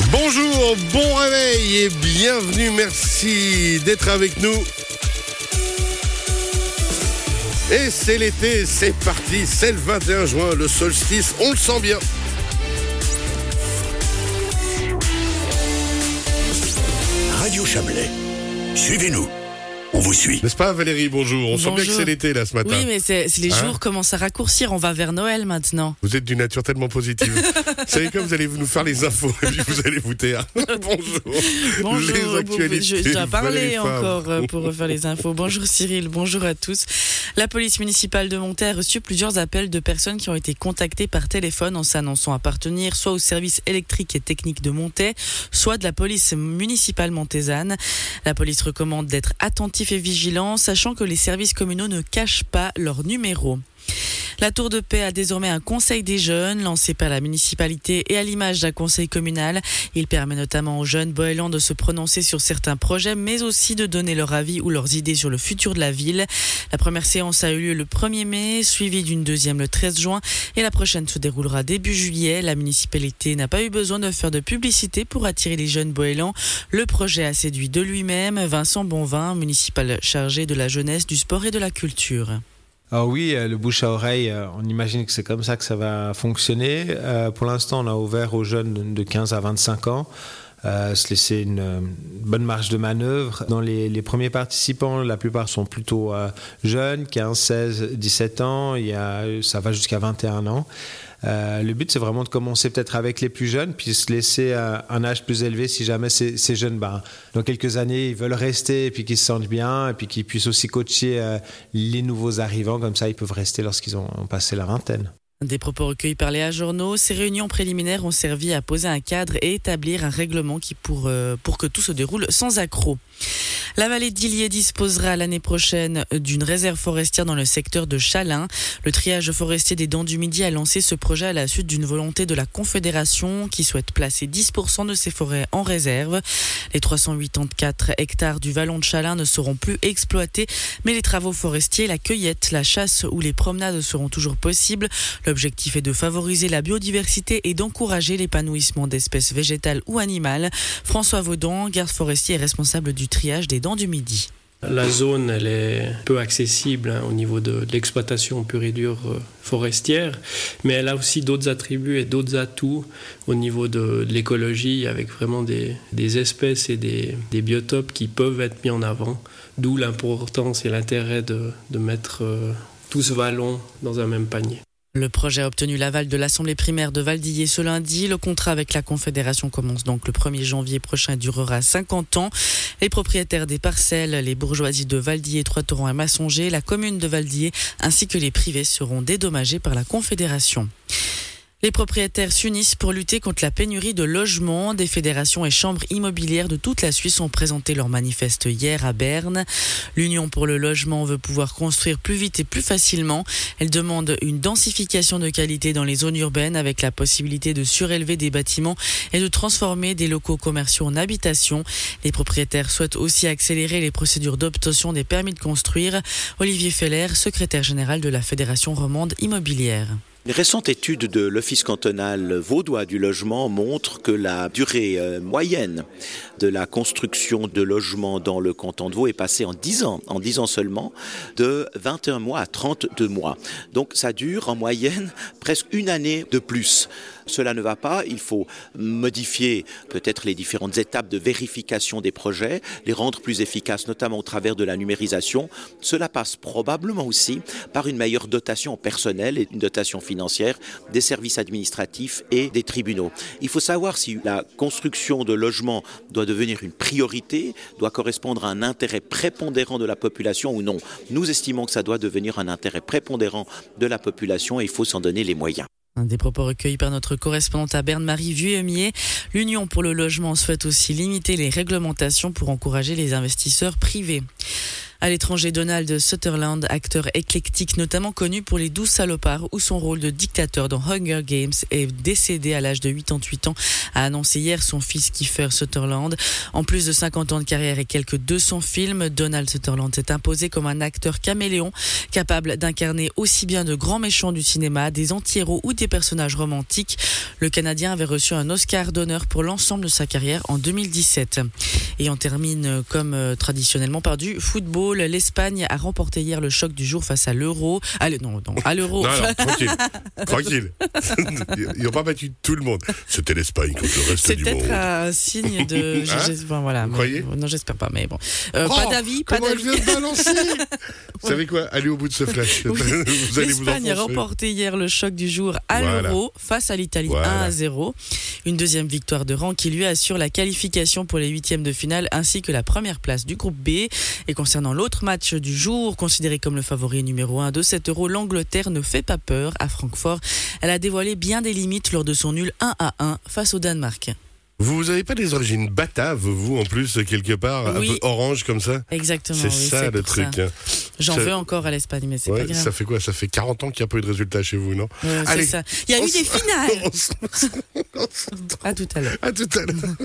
Bonjour, bon réveil et bienvenue, merci d'être avec nous. Et c'est l'été, c'est parti, c'est le 21 juin, le solstice, on le sent bien. Radio Chablais, suivez-nous. On vous suit. N'est-ce pas Valérie, bonjour. On sent bien que c'est l'été là ce matin. Oui, mais c'est les jours commencent à raccourcir. On va vers Noël maintenant. Vous êtes d'une nature tellement positive. Vous savez quoi, vous allez nous faire les infos et puis vous allez vous taire. Bonjour. Les actualités. Je dois parler encore pour refaire les infos. Bonjour Cyril, bonjour à tous. La police municipale de Montaix a reçu plusieurs appels de personnes qui ont été contactées par téléphone en s'annonçant appartenir soit au service électrique et technique de Montaix, soit de la police municipale montaisanne. La police recommande d'être attentif et vigilant, sachant que les services communaux ne cachent pas leur numéro. La Tour de Paix a désormais un conseil des jeunes lancé par la municipalité et à l'image d'un conseil communal. Il permet notamment aux jeunes boélans de se prononcer sur certains projets, mais aussi de donner leur avis ou leurs idées sur le futur de la ville. La première séance a eu lieu le 1er mai, suivie d'une deuxième le 13 juin et la prochaine se déroulera début juillet. La municipalité n'a pas eu besoin de faire de publicité pour attirer les jeunes boélans. Le projet a séduit de lui-même Vincent Bonvin, municipal chargé de la jeunesse, du sport et de la culture. Alors oui, le bouche à oreille, on imagine que c'est comme ça que ça va fonctionner. Pour l'instant, on a ouvert aux jeunes de 15 à 25 ans, se laisser une bonne marge de manœuvre. Dans les premiers participants, la plupart sont plutôt jeunes, 15, 16, 17 ans, ça va jusqu'à 21 ans. Le but, c'est vraiment de commencer peut-être avec les plus jeunes, puis se laisser un âge plus élevé si jamais ces jeunes, dans quelques années, ils veulent rester et puis qu'ils se sentent bien et puis qu'ils puissent aussi coacher les nouveaux arrivants. Comme ça, ils peuvent rester lorsqu'ils ont passé la vingtaine. Des propos recueillis par Léa Journaux, ces réunions préliminaires ont servi à poser un cadre et établir un règlement pour que tout se déroule sans accroc. La vallée d'Illier disposera l'année prochaine d'une réserve forestière dans le secteur de Chalain. Le triage forestier des Dents du Midi a lancé ce projet à la suite d'une volonté de la Confédération qui souhaite placer 10% de ses forêts en réserve. Les 384 hectares du vallon de Chalain ne seront plus exploités, mais les travaux forestiers, la cueillette, la chasse ou les promenades seront toujours possibles. L'objectif est de favoriser la biodiversité et d'encourager l'épanouissement d'espèces végétales ou animales. François Vaudan, garde forestier et responsable du triage des Dents du Midi. La zone, elle est peu accessible au niveau de l'exploitation pure et dure forestière, mais elle a aussi d'autres attributs et d'autres atouts au niveau de l'écologie, avec vraiment des espèces et des biotopes qui peuvent être mis en avant, d'où l'importance et l'intérêt de mettre tout ce vallon dans un même panier. Le projet a obtenu l'aval de l'Assemblée primaire de Valdillier ce lundi. Le contrat avec la Confédération commence donc le 1er janvier prochain et durera 50 ans. Les propriétaires des parcelles, les bourgeoisies de Valdillier, Trois-Torrents et Massonger, la commune de Valdillier ainsi que les privés seront dédommagés par la Confédération. Les propriétaires s'unissent pour lutter contre la pénurie de logements. Des fédérations et chambres immobilières de toute la Suisse ont présenté leur manifeste hier à Berne. L'Union pour le logement veut pouvoir construire plus vite et plus facilement. Elle demande une densification de qualité dans les zones urbaines avec la possibilité de surélever des bâtiments et de transformer des locaux commerciaux en habitations. Les propriétaires souhaitent aussi accélérer les procédures d'obtention des permis de construire. Olivier Feller, secrétaire général de la Fédération romande immobilière. Une récente étude de l'Office cantonal vaudois du logement montre que la durée moyenne de la construction de logements dans le canton de Vaud est passée en 10 ans seulement, de 21 mois à 32 mois. Donc ça dure en moyenne presque une année de plus. Cela ne va pas, il faut modifier peut-être les différentes étapes de vérification des projets, les rendre plus efficaces, notamment au travers de la numérisation. Cela passe probablement aussi par une meilleure dotation en personnel et une dotation financière des services administratifs et des tribunaux. Il faut savoir si la construction de logements doit devenir une priorité, doit correspondre à un intérêt prépondérant de la population ou non. Nous estimons que ça doit devenir un intérêt prépondérant de la population et il faut s'en donner les moyens. Des propos recueillis par notre correspondante à Berne, Marie Vuillemier. L'Union pour le logement souhaite aussi limiter les réglementations pour encourager les investisseurs privés. À l'étranger, Donald Sutherland, acteur éclectique notamment connu pour Les 12 salopards ou son rôle de dictateur dans Hunger Games, est décédé à l'âge de 88 ans, a annoncé hier son fils Kiefer Sutherland. En plus de 50 ans de carrière et quelques 200 films, Donald Sutherland s'est imposé comme un acteur caméléon, capable d'incarner aussi bien de grands méchants du cinéma, des anti-héros ou des personnages romantiques. Le Canadien avait reçu un Oscar d'honneur pour l'ensemble de sa carrière en 2017. Et on termine comme traditionnellement par du football. L'Espagne a remporté hier le choc du jour face à l'Euro. À l'Euro. Non, tranquille. Ils n'ont pas battu tout le monde. C'était l'Espagne contre le reste c'est du monde. C'est peut-être un signe de... voilà, vous croyez ? Non, j'espère pas, mais bon. Pas d'avis. Comment elle vient de balancer ? Vous savez quoi ? Allez au bout de ce flash. Oui. Vous allez L'Espagne a remporté hier le choc du jour à l'Euro face à l'Italie 1-0. Une deuxième victoire de rang qui lui assure la qualification pour les huitièmes de finale ainsi que la première place du groupe B. Et concernant l'autre match du jour, considéré comme le favori numéro 1 de cet Euro, l'Angleterre ne fait pas peur à Francfort. Elle a dévoilé bien des limites lors de son nul 1-1 face au Danemark. Vous n'avez pas des origines bataves, vous, en plus, quelque part, un peu orange comme ça ? Exactement. C'est ça le truc. Ça. J'en veux encore à l'Espagne, mais c'est pas grave. Ça fait quoi ? Ça fait 40 ans qu'il n'y a pas eu de résultat chez vous, non ? Allez, c'est ça. Il y a eu des finales. À tout à l'heure.